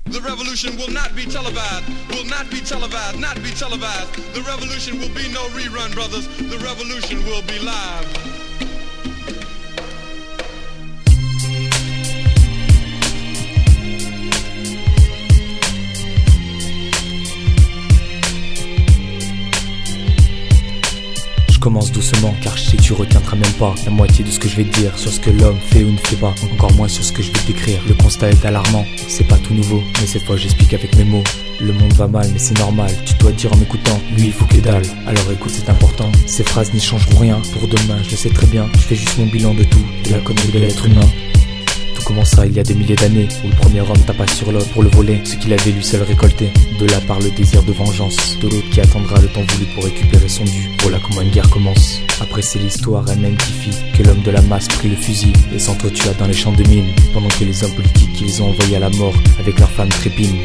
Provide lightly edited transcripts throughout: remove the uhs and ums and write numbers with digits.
The revolution will not be televised, will not be televised, not be televised. The revolution will be no rerun, brothers. The revolution will be live. Je commence doucement car je sais que tu retiendras même pas la moitié de ce que je vais te dire sur ce que l'homme fait ou ne fait pas, encore moins sur ce que je vais te décrire. Le constat est alarmant, c'est pas tout nouveau, mais cette fois j'explique avec mes mots. Le monde va mal mais c'est normal, tu dois dire en m'écoutant, lui il faut que dalle, alors écoute c'est important. Ces phrases n'y changeront rien pour demain, je le sais très bien. Je fais juste mon bilan de tout, de la connerie de l'être humain. Comment ça, il y a des milliers d'années, où le premier homme tapa sur l'autre pour le voler, ce qu'il avait lui seul récolté. De là part le désir de vengeance, de l'autre qui attendra le temps voulu pour récupérer son dû. Voilà comment une guerre commence. Après c'est l'histoire elle-même qui fit que l'homme de la masse prit le fusil et s'entretua dans les champs de mines, pendant que les hommes politiques qu'ils ont envoyés à la mort avec leurs femmes trépignent.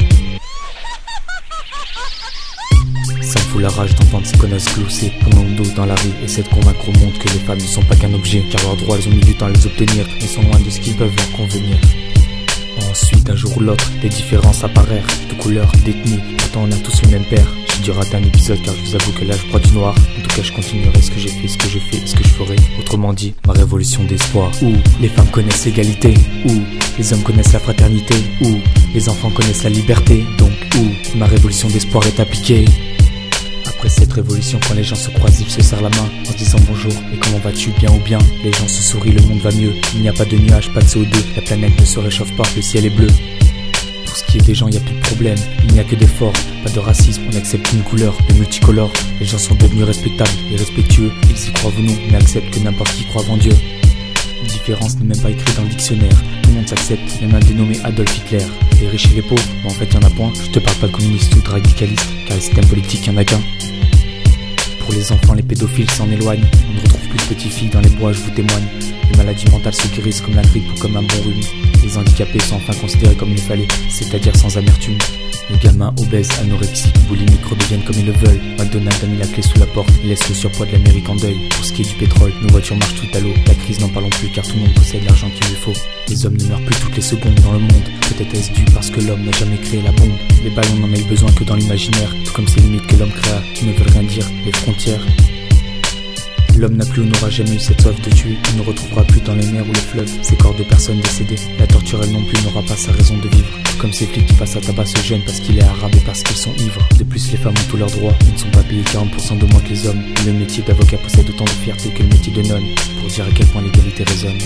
Ça me fout la rage d'entendre ces connasses glousser pendant le dos dans la rue, essaient de convaincre au monde que les femmes ne sont pas qu'un objet, car leurs droits elles ont mis du temps à les obtenir et sont loin de ce qui peuvent leur convenir. Ensuite un jour ou l'autre, des différences apparaissent, de couleur, d'ethnie, pourtant on a tous le même père. J'ai dû rater un épisode car je vous avoue que là je broie du noir. En tout cas je continuerai ce que j'ai fait, ce que je fais et ce que je ferai. Autrement dit, ma révolution d'espoir. Où les femmes connaissent l'égalité, où les hommes connaissent la fraternité, où les enfants connaissent la liberté. Donc où ma révolution d'espoir est appliquée. Après cette révolution, quand les gens se croisent, ils se serrent la main en se disant bonjour. Et comment vas-tu, bien ou bien? Les gens se sourient, le monde va mieux. Il n'y a pas de nuages, pas de CO2, la planète ne se réchauffe pas, le ciel est bleu. Pour ce qui est des gens, il n'y a plus de problème, il n'y a que d'efforts, pas de racisme, on accepte une couleur, le multicolore. Les gens sont devenus respectables et respectueux, ils y croient ou non, mais acceptent que n'importe qui croit en Dieu. La différence n'est même pas écrite dans le dictionnaire, tout le monde s'accepte, il y en a dénommé Adolf Hitler. Les riches et les pauvres, mais en fait il y en a point. Je te parle pas de communiste ou de radicaliste, car les systèmes politiques il y en a qu'un. Pour les enfants, les pédophiles s'en éloignent. On ne retrouve plus de petites filles dans les bois, je vous témoigne. Les maladies mentales se guérissent comme la grippe ou comme un bon rhume. Les handicapés sont enfin considérés comme il fallait, c'est-à-dire sans amertume. Nos gamins obèses, anorexiques, boulimiques redeviennent comme ils le veulent. McDonald's a mis la clé sous la porte et laisse le surpoids de l'Amérique en deuil. Pour ce qui est du pétrole, nos voitures marchent tout à l'eau. La crise n'en parlons plus car tout le monde possède l'argent qu'il lui faut. Les hommes ne meurent plus toutes les secondes dans le monde. Peut-être est-ce dû parce que l'homme n'a jamais créé la bombe. Les ballons n'en ont besoin que dans l'imaginaire, tout comme ces limites que l'homme créa, qui ne veulent rien dire, les frontières. L'homme n'a plus ou n'aura jamais eu cette soif de tuer. Il ne retrouvera plus dans les mers ou les fleuves ces corps de personnes décédées. La torture elle non plus n'aura pas sa raison de vivre. Tout comme ces flics qui passent à tabac se gênent parce qu'il est arabe et parce qu'ils sont ivres. De plus les femmes ont tous leurs droits, ils ne sont pas payés 40% de moins que les hommes. Le métier d'avocat possède autant de fierté que le métier de nonne, pour dire à quel point l'égalité résonne.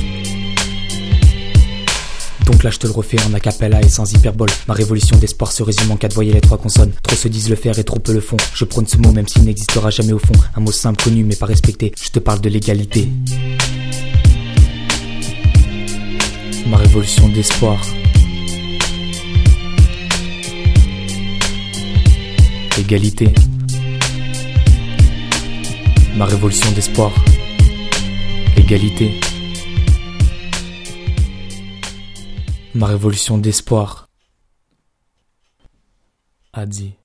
Donc là je te le refais en acapella et sans hyperbole. Ma révolution d'espoir se résume en 4 voyelles et 3 consonnes. Trop se disent le faire et trop peu le font. Je prône ce mot même s'il n'existera jamais au fond. Un mot simple, connu mais pas respecté. Je te parle de l'égalité. Ma révolution d'espoir. Égalité. Ma révolution d'espoir. Égalité. Ma révolution d'espoir. Adi.